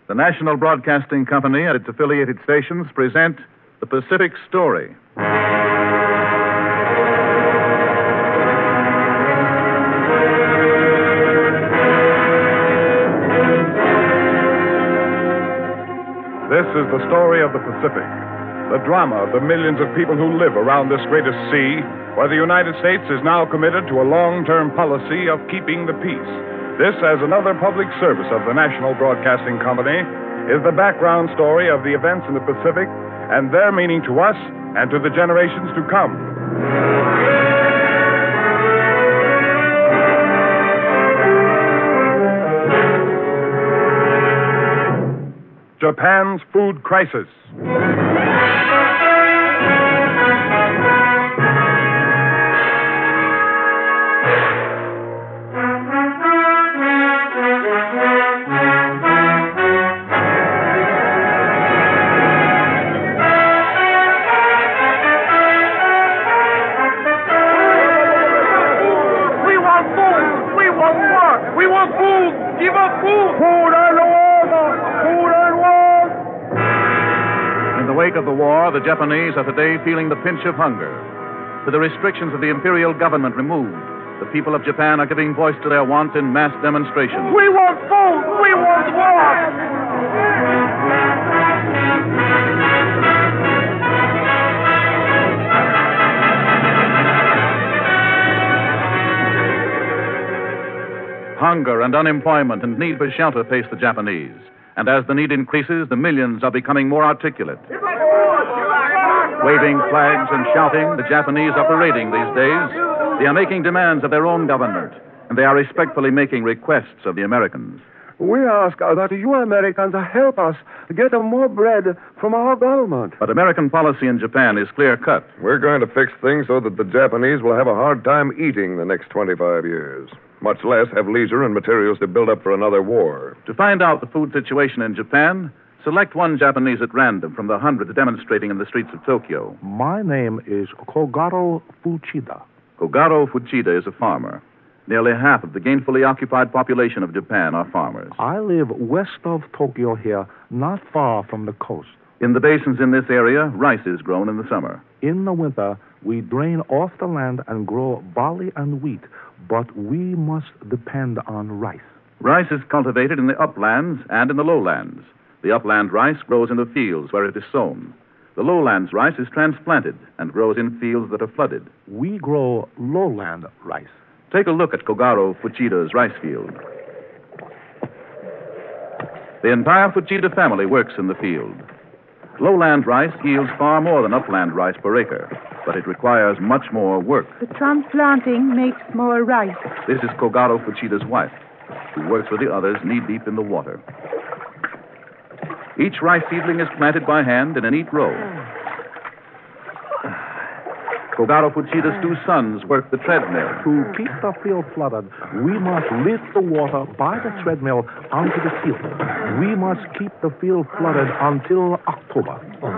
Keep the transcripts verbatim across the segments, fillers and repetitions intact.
The National Broadcasting Company and its affiliated stations present The Pacific Story. This is the story of the Pacific, the drama of the millions of people who live around this greatest sea, where the United States is now committed to a long-term policy of keeping the peace. This, as another public service of the National Broadcasting Company, is the background story of the events in the Pacific and their meaning to us and to the generations to come. Japan's food crisis. Of the war, the Japanese are today feeling the pinch of hunger. With the restrictions of the imperial government removed, the people of Japan are giving voice to their wants in mass demonstrations. We want food! We want war! Hunger and unemployment and need for shelter face the Japanese. And as the need increases, the millions are becoming more articulate. Waving flags and shouting, the Japanese are parading these days. They are making demands of their own government, and they are respectfully making requests of the Americans. We ask uh, that you Americans help us get more bread from our government. But American policy in Japan is clear-cut. We're going to fix things so that the Japanese will have a hard time eating the next twenty-five years. Much less have leisure and materials to build up for another war. To find out the food situation in Japan, select one Japanese at random from the hundreds demonstrating in the streets of Tokyo. My name is Kogaro Fuchida. Kogaro Fuchida is a farmer. Nearly half of the gainfully occupied population of Japan are farmers. I live west of Tokyo here, not far from the coast. In the basins in this area, rice is grown in the summer. In the winter, we drain off the land and grow barley and wheat, but we must depend on rice. Rice is cultivated in the uplands and in the lowlands. The upland rice grows in the fields where it is sown. The lowlands rice is transplanted and grows in fields that are flooded. We grow lowland rice. Take a look at Kogaro Fuchida's rice field. The entire Fuchida family works in the field. Lowland rice yields far more than upland rice per acre, but it requires much more work. The transplanting makes more rice. This is Kogaro Fuchida's wife, who works with the others knee-deep in the water. Each rice seedling is planted by hand in a neat row. Kogaro Fuchida's two sons work the treadmill. To keep the field flooded, we must lift the water by the treadmill onto the field. We must keep the field flooded until October.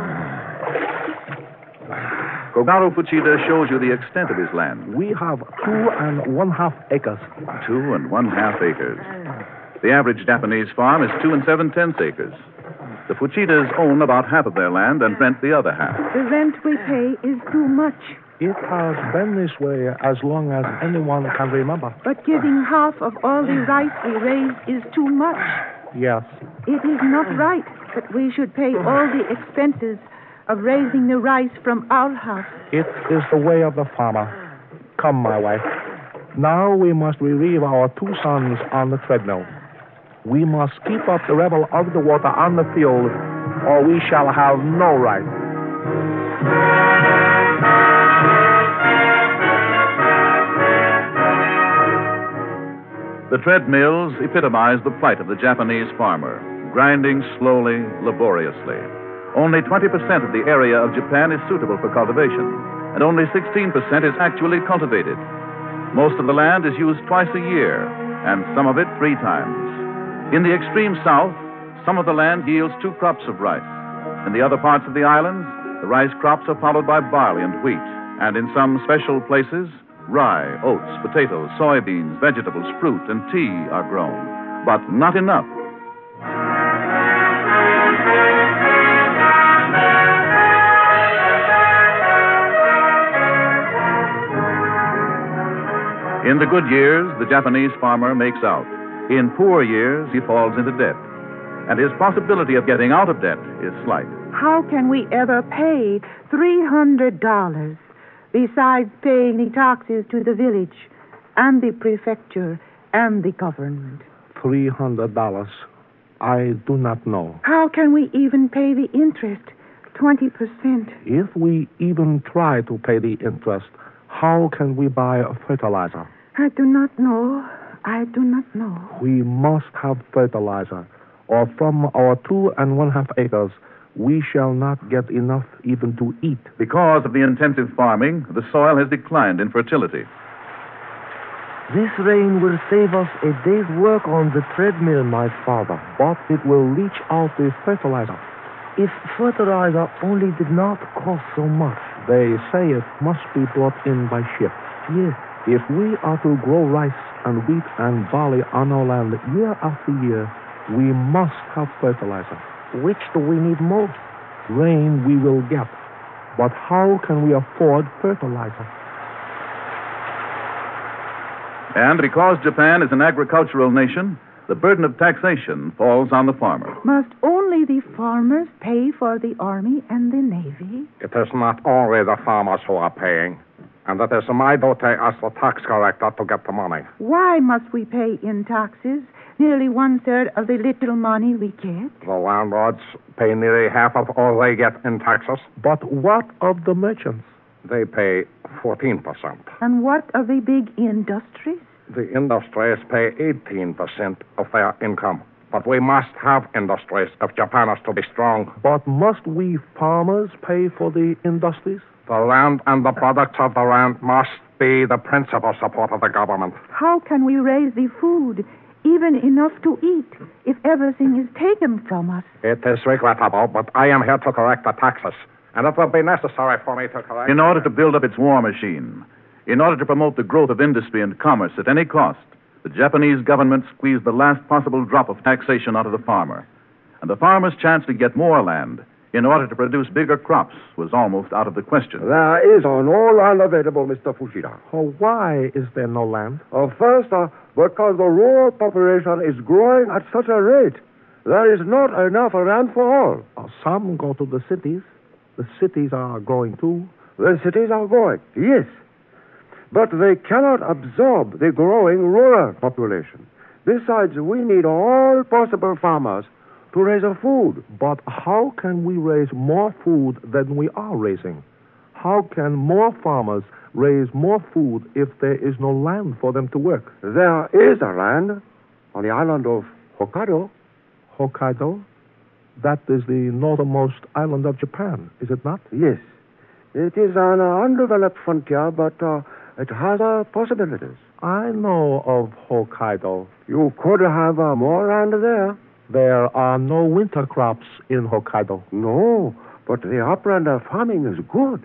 Kogaro Fuchida shows you the extent of his land. We have two and one half acres. Two and one half acres. The average Japanese farm is two and seven-tenths acres. The Fuchidas own about half of their land and rent the other half. The rent we pay is too much. It has been this way as long as anyone can remember. But giving half of all the rice we raise is too much. Yes. It is not right that we should pay all the expenses of raising the rice from our house. It is the way of the farmer. Come, my wife. Now we must relieve our two sons on the treadmill. We must keep up the level of the water on the field, or we shall have no rice. The treadmills epitomize the plight of the Japanese farmer, grinding slowly, laboriously. Only twenty percent of the area of Japan is suitable for cultivation, and only sixteen percent is actually cultivated. Most of the land is used twice a year, and some of it three times. In the extreme south, some of the land yields two crops of rice. In the other parts of the islands, the rice crops are followed by barley and wheat, and in some special places, rye, oats, potatoes, soybeans, vegetables, fruit, and tea are grown, but not enough. In the good years, the Japanese farmer makes out. In poor years, he falls into debt. And his possibility of getting out of debt is slight. How can we ever pay three hundred dollars besides paying the taxes to the village and the prefecture and the government? Three hundred dollars. I do not know. How can we even pay the interest? Twenty percent. If we even try to pay the interest, how can we buy a fertilizer? I do not know. I do not know. We must have fertilizer, or from our two and one half acres, we shall not get enough even to eat. Because of the intensive farming, the soil has declined in fertility. This rain will save us a day's work on the treadmill, my father. But it will leach out the fertilizer. If fertilizer only did not cost so much. They say it must be brought in by ship. Yes. If we are to grow rice and wheat and barley on our land year after year, we must have fertilizer. Which do we need most? Rain we will get. But how can we afford fertilizer? And because Japan is an agricultural nation, the burden of taxation falls on the farmer. Must only the farmers pay for the army and the navy? It is not only the farmers who are paying, and it is my duty as the tax collector to get the money. Why must we pay in taxes nearly one-third of the little money we get? The landlords pay nearly half of all they get in taxes. But what of the merchants? They pay fourteen percent. And what of the big industries? The industries pay eighteen percent of their income. But we must have industries if Japan is to be strong. But must we farmers pay for the industries? The land and the products of the land must be the principal support of the government. How can we raise the food, even enough to eat, if everything is taken from us? It is regrettable, but I am here to correct the taxes. And it will be necessary for me to correct... In order to build up its war machine, in order to promote the growth of industry and commerce at any cost, the Japanese government squeezed the last possible drop of taxation out of the farmer. And the farmer's chance to get more land in order to produce bigger crops was almost out of the question. There is no land available, Mister Fushida. Oh, why is there no land? Uh, first, uh, because the rural population is growing at such a rate. There is not enough land for all. Uh, some go to the cities. The cities are growing too. The cities are growing, yes. But they cannot absorb the growing rural population. Besides, we need all possible farmers to raise our food. But how can we raise more food than we are raising? How can more farmers raise more food if there is no land for them to work? There is a land on the island of Hokkaido. Hokkaido? That is the northernmost island of Japan, is it not? Yes. It is an uh, undeveloped frontier, but uh, it has uh, possibilities. I know of Hokkaido. You could have uh, more land there. There are no winter crops in Hokkaido. No, but the upland uh, farming is good.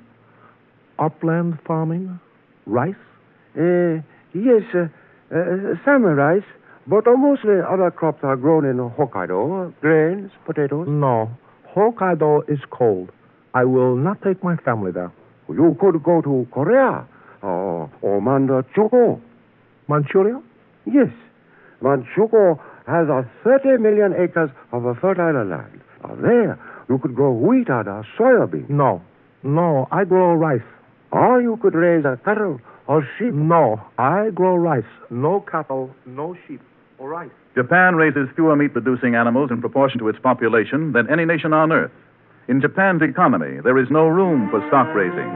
Upland farming? Rice? Uh, yes, uh, uh, some rice, but uh, mostly other crops are grown in Hokkaido. Uh, grains, potatoes. No, Hokkaido is cold. I will not take my family there. You could go to Korea or, or Manchukuo. Manchuria? Yes. Manchukuo has uh, thirty million acres of uh, fertile land. Uh, there, you could grow wheat and uh, soybean. No. No, I grow rice. Or you could raise uh, cattle or sheep. No, I grow rice. No cattle, no sheep, or rice. Japan raises fewer meat-producing animals in proportion to its population than any nation on earth. In Japan's economy, there is no room for stock raising.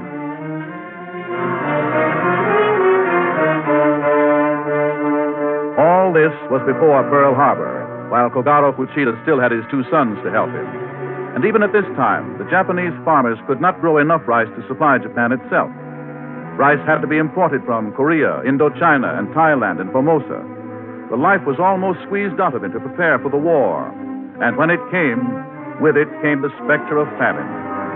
All this was before Pearl Harbor, while Kogaro Fuchida still had his two sons to help him. And even at this time, the Japanese farmers could not grow enough rice to supply Japan itself. Rice had to be imported from Korea, Indochina, and Thailand, and Formosa. The life was almost squeezed out of it to prepare for the war. And when it came, with it came the specter of famine.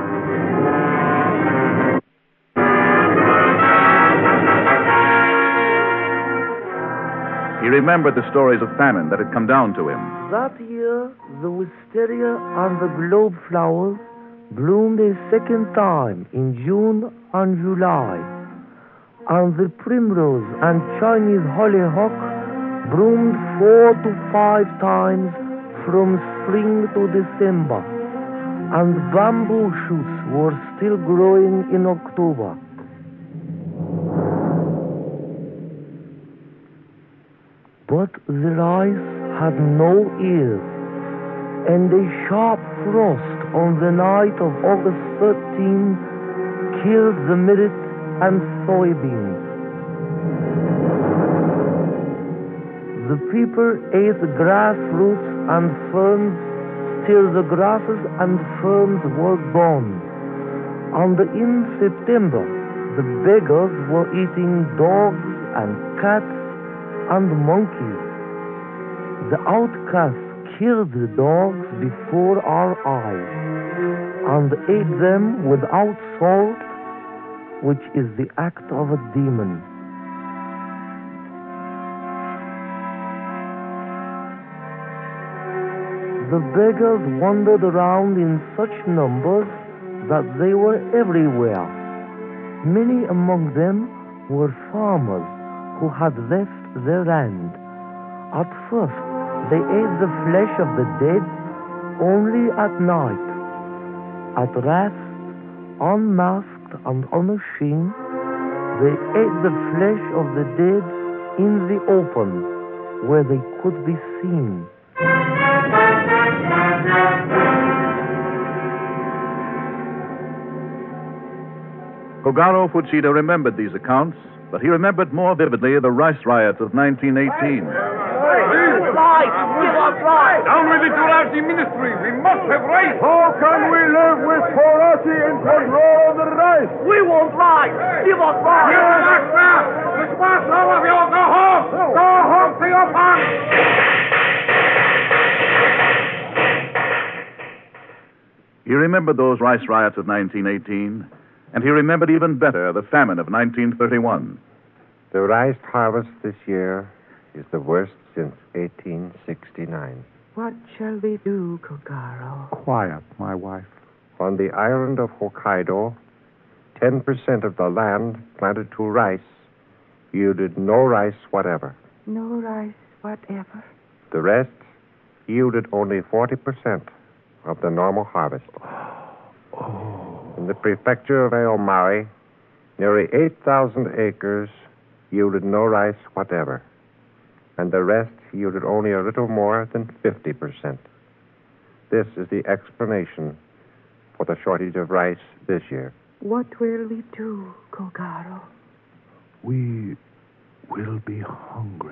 He remembered the stories of famine that had come down to him. That year, the wisteria and the globe flowers bloomed a second time in June and July. and the primrose and Chinese hollyhock bloomed four to five times from spring to December, and bamboo shoots were still growing in October. But the rice had no ears, and a sharp frost on the night of August thirteenth killed the millet and soybeans. The people ate grass roots and ferns till the grasses and ferns were gone. And in September, the beggars were eating dogs and cats and monkeys. The outcasts killed the dogs before our eyes and ate them without salt, which is the act of a demon. The beggars wandered around in such numbers that they were everywhere. Many among them were farmers who had left their land. At first, they ate the flesh of the dead only at night. At last, unmasked and unashamed, they ate the flesh of the dead in the open, where they could be seen. Kogaro Fuchida remembered these accounts, but he remembered more vividly the rice riots of nineteen eighteen. Rice! Give us rice! Down with the Turasi ministry. We must have rice. How can we live with Turasi in control of the rice? We want rice! Give us rice! Disperse all of you. Go home. Go home to your farm. He remembered those rice riots of nineteen eighteen, and he remembered even better the famine of nineteen thirty-one. The rice harvest this year is the worst since eighteen sixty-nine. What shall we do, Kogaro? Quiet, my wife. On the island of Hokkaido, ten percent of the land planted to rice yielded no rice whatever. No rice whatever? The rest yielded only forty percent of the normal harvest. Oh. In the prefecture of Aomori, nearly eight thousand acres yielded no rice whatever, and the rest yielded only a little more than fifty percent. This is the explanation for the shortage of rice this year. What will we do, Kogaro? We will be hungry.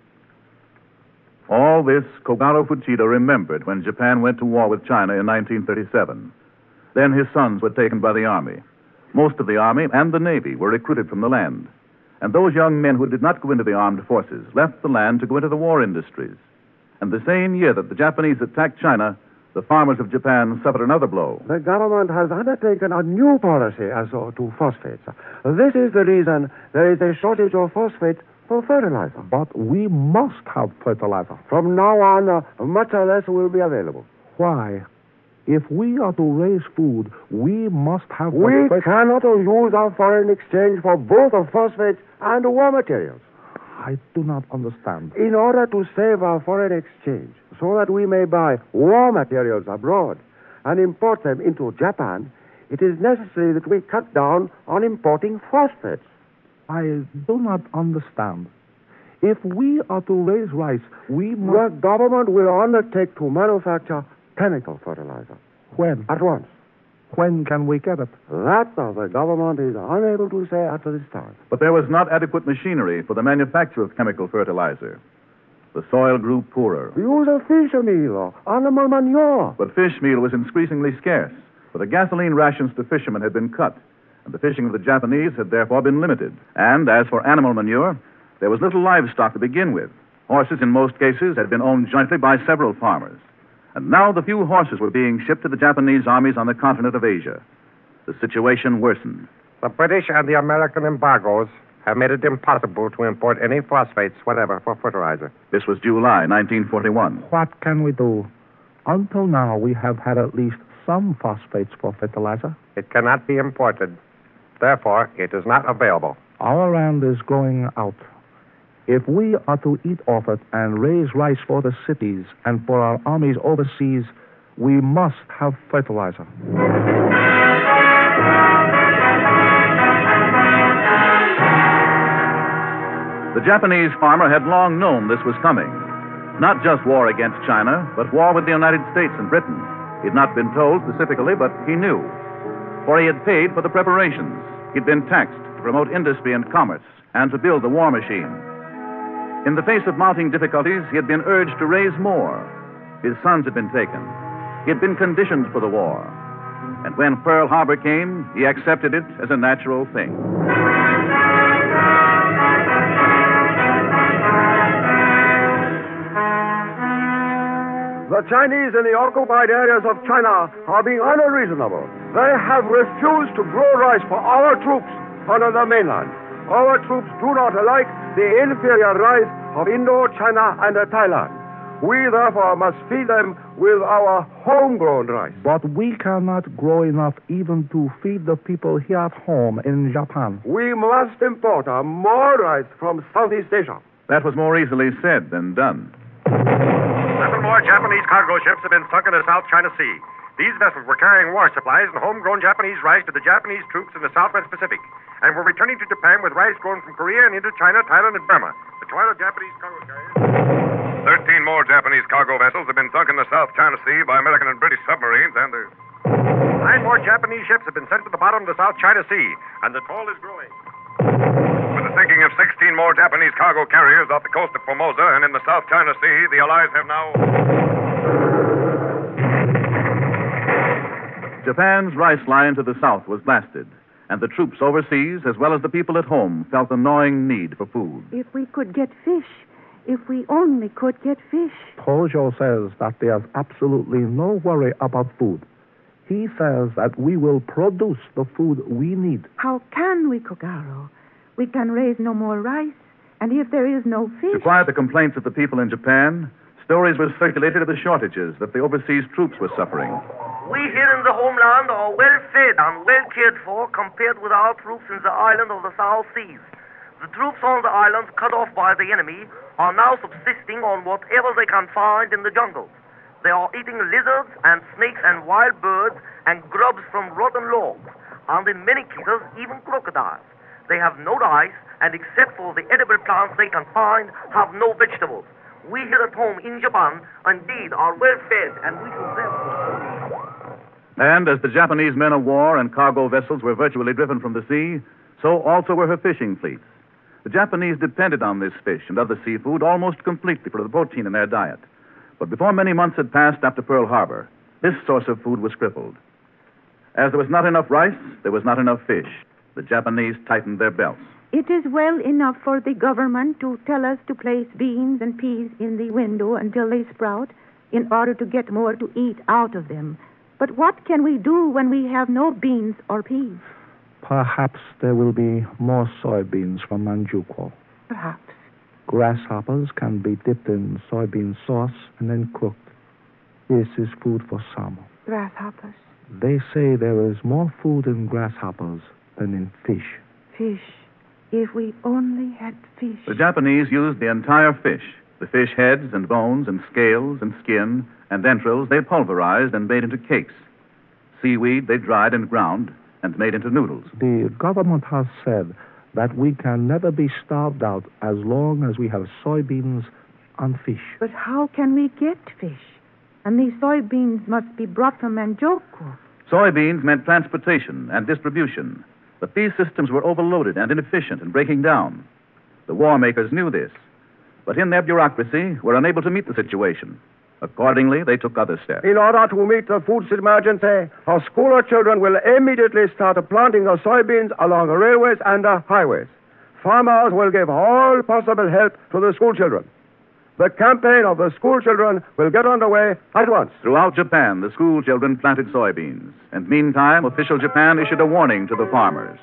All this Kogaro Fuchida remembered when Japan went to war with China in nineteen thirty-seven. Then his sons were taken by the army. Most of the army and the navy were recruited from the land. And those young men who did not go into the armed forces left the land to go into the war industries. And the same year that the Japanese attacked China, the farmers of Japan suffered another blow. The government has undertaken a new policy as to phosphates. This is the reason there is a shortage of phosphate for fertilizer. But we must have fertilizer. From now on, uh, much less will be available. Why? If we are to raise food, we must have... We phosphate. cannot use our foreign exchange for both the phosphates and the war materials. I do not understand. In order to save our foreign exchange, so that we may buy war materials abroad and import them into Japan, it is necessary that we cut down on importing phosphates. I do not understand. If we are to raise rice, we must... The government will undertake to manufacture chemical fertilizer. When? At once. When can we get it? That uh, the government is unable to say at this time. But there was not adequate machinery for the manufacture of chemical fertilizer. The soil grew poorer. Use a fish meal, animal manure. But fish meal was increasingly scarce, for the gasoline rations to fishermen had been cut, and the fishing of the Japanese had therefore been limited. And as for animal manure, there was little livestock to begin with. Horses, in most cases, had been owned jointly by several farmers. And now the few horses were being shipped to the Japanese armies on the continent of Asia. The situation worsened. The British and the American embargoes have made it impossible to import any phosphates whatever for fertilizer. This was July nineteen forty-one. What can we do? Until now, we have had at least some phosphates for fertilizer. It cannot be imported. Therefore, it is not available. Our land is growing out. If we are to eat off it and raise rice for the cities and for our armies overseas, we must have fertilizer. The Japanese farmer had long known this was coming. Not just war against China, but war with the United States and Britain. He'd not been told specifically, but he knew. For he had paid for the preparations. He'd been taxed to promote industry and commerce and to build the war machine. In the face of mounting difficulties, he had been urged to raise more. His sons had been taken. He had been conditioned for the war. And when Pearl Harbor came, he accepted it as a natural thing. The Chinese in the occupied areas of China are being unreasonable. They have refused to grow rice for our troops under the mainland. Our troops do not like the inferior rice of Indochina and Thailand. We therefore must feed them with our homegrown rice. But we cannot grow enough even to feed the people here at home in Japan. We must import uh, more rice from Southeast Asia. That was more easily said than done. Seven more Japanese cargo ships have been sunk in the South China Sea. These vessels were carrying war supplies and homegrown Japanese rice to the Japanese troops in the Southwest Pacific, and were returning to Japan with rice grown from Korea and Indochina, Thailand, and Burma. The twelve Japanese cargo carriers. Thirteen more Japanese cargo vessels have been sunk in the South China Sea by American and British submarines, and there's... Nine more Japanese ships have been sent to the bottom of the South China Sea, and the toll is growing. With the sinking of sixteen more Japanese cargo carriers off the coast of Formosa and in the South China Sea, the Allies have now... Japan's rice line to the south was blasted, and the troops overseas, as well as the people at home, felt the gnawing need for food. If we could get fish, if we only could get fish. Tojo says that there's absolutely no worry about food. He says that we will produce the food we need. How can we, Kogaro? We can raise no more rice, and if there is no fish... To quiet the complaints of the people in Japan, stories were circulated of the shortages that the overseas troops were suffering. We here in the homeland are well fed and well cared for compared with our troops in the island of the South Seas. The troops on the islands cut off by the enemy are now subsisting on whatever they can find in the jungles. They are eating lizards and snakes and wild birds and grubs from rotten logs, and in many cases even crocodiles. They have no rice, and except for the edible plants they can find, have no vegetables. We here at home in Japan, indeed, are well fed, and we should therefore... And as the Japanese men of war and cargo vessels were virtually driven from the sea, so also were her fishing fleets. The Japanese depended on this fish and other seafood almost completely for the protein in their diet. But before many months had passed after Pearl Harbor, this source of food was crippled. As there was not enough rice, there was not enough fish. The Japanese tightened their belts. It is well enough for the government to tell us to place beans and peas in the window until they sprout in order to get more to eat out of them. But what can we do when we have no beans or peas? Perhaps there will be more soybeans from Manchukuo. Perhaps. Grasshoppers can be dipped in soybean sauce and then cooked. This is food for some. Grasshoppers? They say there is more food in grasshoppers than in fish. Fish. If we only had fish. The Japanese used the entire fish. The fish heads and bones and scales and skin and entrails they pulverized and made into cakes. Seaweed they dried and ground and made into noodles. The government has said that we can never be starved out as long as we have soybeans and fish. But how can we get fish? And these soybeans must be brought from Manchukuo. Soybeans meant transportation and distribution. But these systems were overloaded and inefficient and breaking down. The war makers knew this, but in their bureaucracy were unable to meet the situation. Accordingly, they took other steps. In order to meet the food emergency, our school children will immediately start planting the soybeans along railways and uh, highways. Farmers will give all possible help to the school children. The campaign of the school children will get underway at once. Throughout Japan, the school children planted soybeans. And meantime, official Japan issued a warning to the farmers.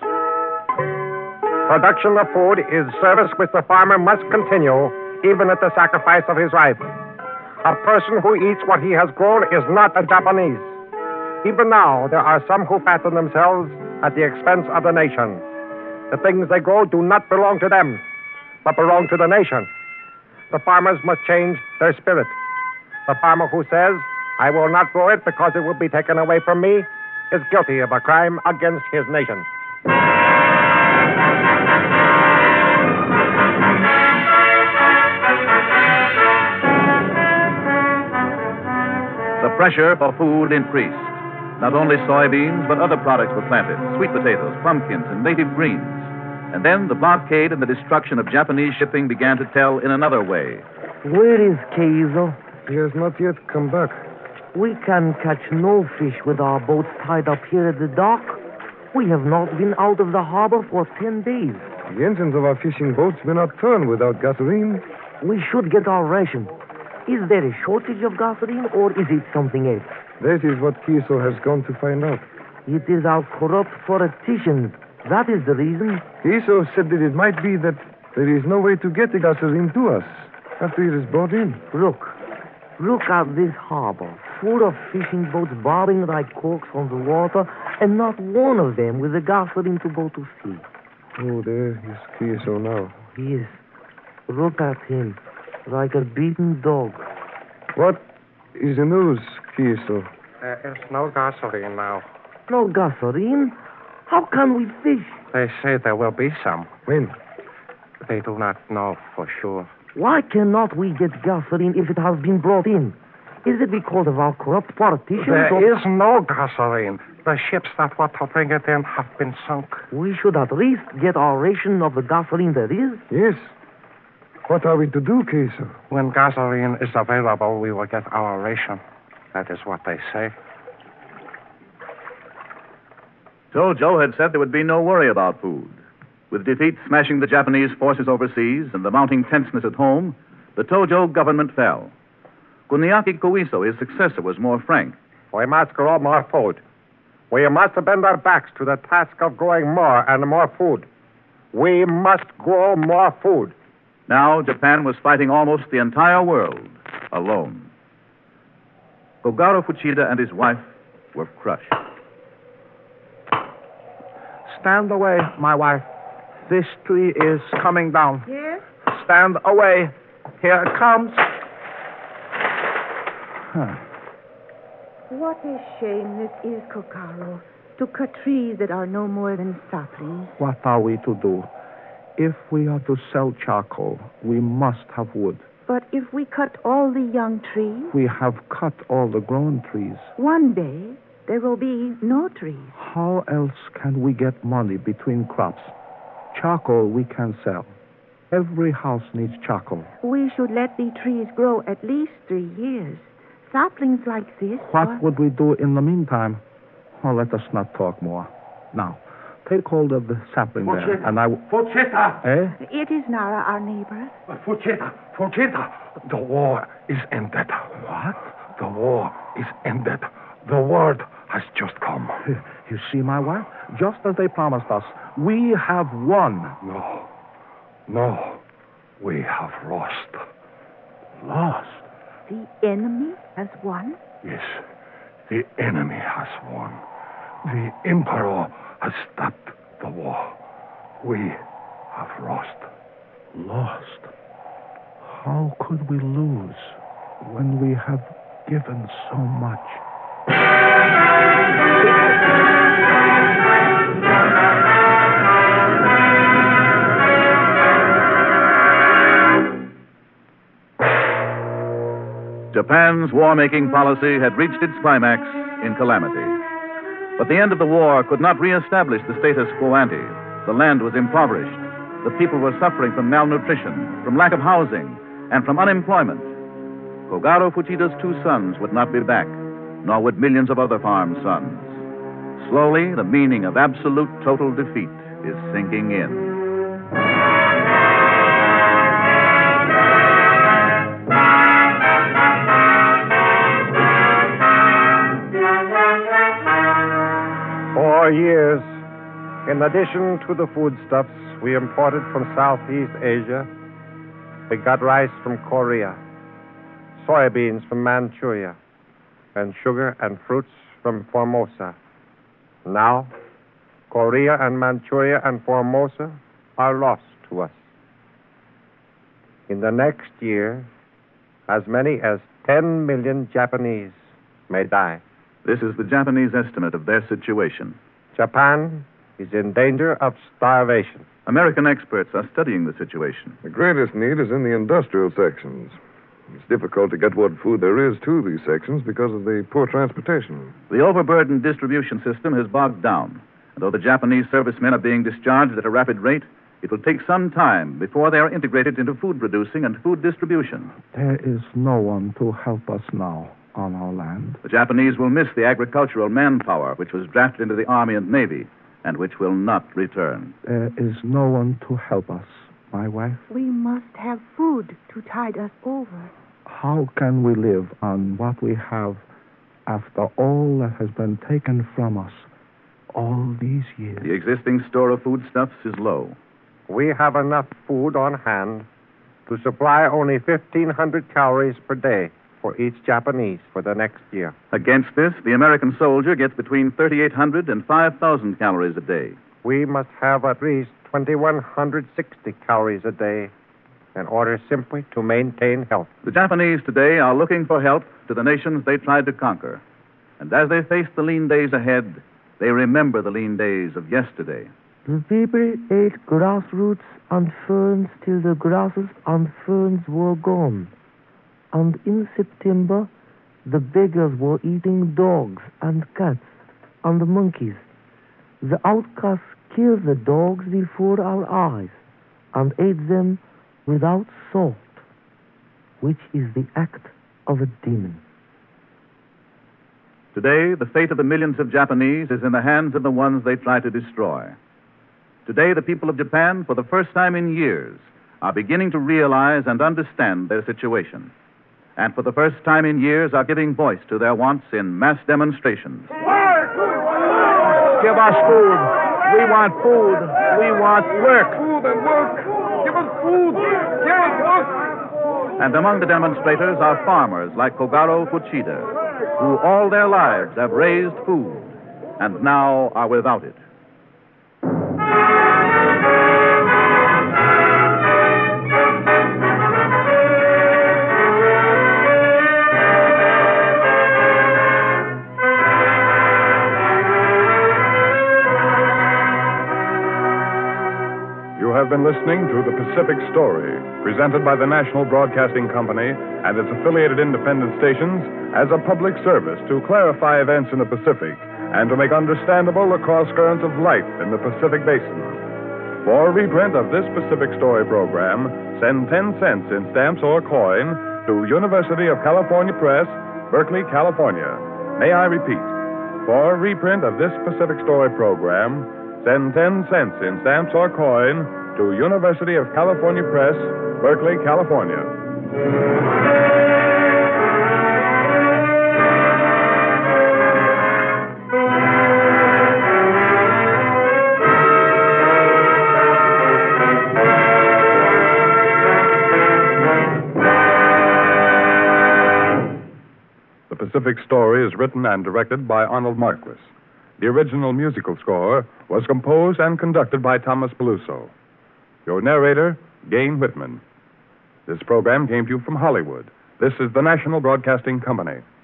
Production of food is service which the farmer must continue, even at the sacrifice of his life. A person who eats what he has grown is not a Japanese. Even now, there are some who fatten themselves at the expense of the nation. The things they grow do not belong to them, but belong to the nation. The farmers must change their spirit. The farmer who says, I will not grow it because it will be taken away from me, is guilty of a crime against his nation. The pressure for food increased. Not only soybeans, but other products were planted, sweet potatoes, pumpkins, and native greens. And then the blockade and the destruction of Japanese shipping began to tell in another way. Where is Keizo? He has not yet come back. We can catch no fish with our boats tied up here at the dock. We have not been out of the harbor for ten days. The engines of our fishing boats will not turn without gasoline. We should get our ration. Is there a shortage of gasoline, or is it something else? That is what Kiso has gone to find out. It is our corrupt politicians. That is the reason. Kiso said that it might be that there is no way to get the gasoline to us after it is brought in. Look. Look at this harbor, full of fishing boats bobbing like corks on the water, and not one of them with the gasoline to go to sea. Oh, there is Kiso now. Yes. Look at him, like a beaten dog. What is the news, Kiso? There is no gasoline now. No gasoline? How can we fish? They say there will be some. When? They do not know for sure. Why cannot we get gasoline if it has been brought in? Is it because of our corrupt politicians? There or... is no gasoline. The ships that were to bring it in have been sunk. We should at least get our ration of the gasoline there is. Yes. What are we to do, Kiso? When gasoline is available, we will get our ration. That is what they say. Tojo had said there would be no worry about food. With defeat smashing the Japanese forces overseas and the mounting tenseness at home, the Tojo government fell. Kuniaki Koiso, his successor, was more frank. We must grow more food. We must bend our backs to the task of growing more and more food. We must grow more food. Now Japan was fighting almost the entire world alone. Kogaro Fuchida and his wife were crushed. Stand away, my wife. This tree is coming down. Yes? Stand away. Here it comes. Huh. What a shame this is, Kokaro, to cut trees that are no more than saplings. What are we to do? If we are to sell charcoal, we must have wood. But if we cut all the young trees, We have cut all the grown trees. one day there will be no trees. How else can we get money between crops? Charcoal we can sell. Every house needs charcoal. We should let the trees grow at least three years. Saplings like this. What are- would we do in the meantime? Oh, let us not talk more. Now, take hold of the sapling there, and I... w- Fuchita! Eh? It is Nara, our neighbor. Fuchita! Fuchita! The war is ended. What? The war is ended. The word has just come. You see, my wife? Just as they promised us, we have won. No. No. We have lost. Lost? The enemy has won. Yes. The enemy has won. The Emperor has stopped the war. We have lost. Lost? How could we lose when we have given so much? Japan's war-making policy had reached its climax in calamity. But the end of the war could not reestablish the status quo ante. The land was impoverished. The people were suffering from malnutrition, from lack of housing, and from unemployment. Kogaro Fuchida's two sons would not be back, nor would millions of other farm sons. Slowly, the meaning of absolute total defeat is sinking in. For years, in addition to the foodstuffs we imported from Southeast Asia, we got rice from Korea, soybeans from Manchuria, and sugar and fruits from Formosa. Now, Korea and Manchuria and Formosa are lost to us. In the next year, as many as ten million Japanese may die. This is the Japanese estimate of their situation. Japan is in danger of starvation. American experts are studying the situation. The greatest need is in the industrial sections. It's difficult to get what food there is to these sections because of the poor transportation. The overburdened distribution system has bogged down. And though the Japanese servicemen are being discharged at a rapid rate, it will take some time before they are integrated into food producing and food distribution. There is no one to help us now on our land. The Japanese will miss the agricultural manpower which was drafted into the Army and Navy and which will not return. There is no one to help us, my wife. We must have food to tide us over. How can we live on what we have after all that has been taken from us all these years? The existing store of foodstuffs is low. We have enough food on hand to supply only fifteen hundred calories per day for each Japanese for the next year. Against this, the American soldier gets between thirty-eight hundred and five thousand calories a day. We must have at least twenty-one hundred sixty calories a day in order simply to maintain health. The Japanese today are looking for help to the nations they tried to conquer. And as they face the lean days ahead, they remember the lean days of yesterday. The people ate grass roots and ferns till the grasses and ferns were gone. And in September, the beggars were eating dogs and cats and monkeys. The outcasts killed the dogs before our eyes and ate them without salt, which is the act of a demon. Today, the fate of the millions of Japanese is in the hands of the ones they try to destroy. Today, the people of Japan, for the first time in years, are beginning to realize and understand their situation. And for the first time in years, are giving voice to their wants in mass demonstrations. Give us food. We want food. We want work. Food and work. Give us food. Yes, work. And among the demonstrators are farmers like Kogaro Fuchida, who all their lives have raised food and now are without it. You have been listening to The Pacific Story, presented by the National Broadcasting Company and its affiliated independent stations as a public service to clarify events in the Pacific and to make understandable the cross currents of life in the Pacific Basin. For a reprint of this Pacific Story program, send ten cents in stamps or coin to University of California Press, Berkeley, California. May I repeat, for a reprint of this Pacific Story program, send ten cents in stamps or coin to University of California Press, Berkeley, California. The Pacific Story is written and directed by Arnold Marquis. The original musical score was composed and conducted by Thomas Peluso. Your narrator, Gain Whitman. This program came to you from Hollywood. This is the National Broadcasting Company.